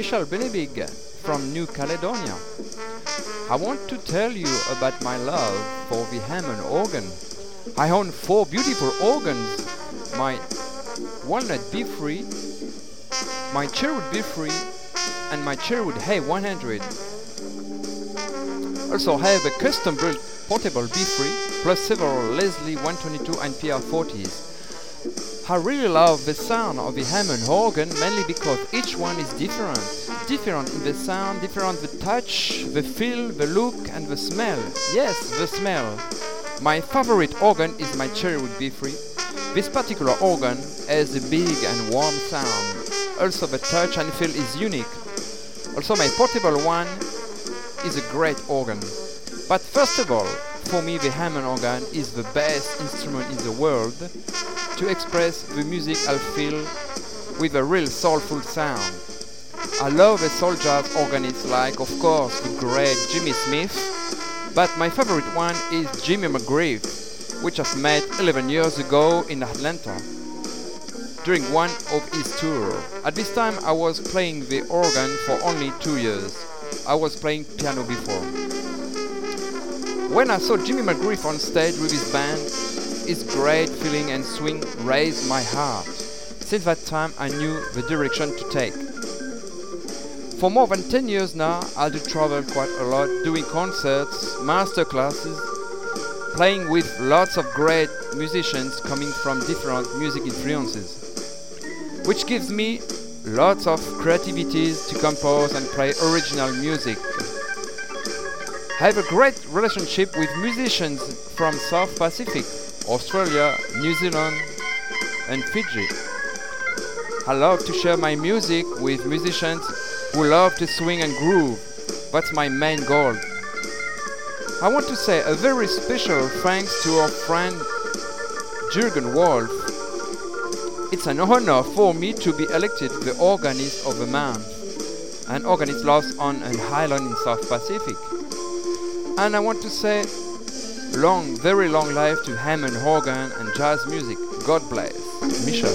Michel Benebig from New Caledonia. I want to tell you about my love for the Hammond organ. I own 4 beautiful organs, my Walnut B3, my Cherwood B3 and my Cherwood A100. Also I have a custom built portable B3 plus several Leslie 122 and PR40s. I really love the sound of the Hammond organ mainly because each one is different. Different in the sound, different the touch, the feel, the look and the smell. Yes, the smell. My favorite organ is my Cherwood B3. This particular organ has a big and warm sound. Also the touch and feel is unique. Also my portable one is a great organ. But first of all, for me the Hammond organ is the best instrument in the world to express the music I feel with a real soulful sound. I love the soul jazz organists like, of course, the great Jimmy Smith, but my favorite one is Jimmy McGriff, which I met 11 years ago in Atlanta during one of his tours. At this time I was playing the organ for only 2 years. I was playing piano before. When I saw Jimmy McGriff on stage with his band, his great feeling and swing raised my heart. Since that time I knew the direction to take. For more than 10 years now, I do travel quite a lot, doing concerts, master classes, playing with lots of great musicians coming from different music influences, which gives me lots of creativities to compose and play original music. I have a great relationship with musicians from South Pacific, Australia, New Zealand and Fiji. I love to share my music with musicians who love to swing and groove. That's my main goal. I want to say a very special thanks to our friend Jürgen Wolf. It's an honor for me to be elected the organist of the month, an organist lost on an island in South Pacific. And I want to say long, very long life to Hammond organ and jazz music. God bless. Michel.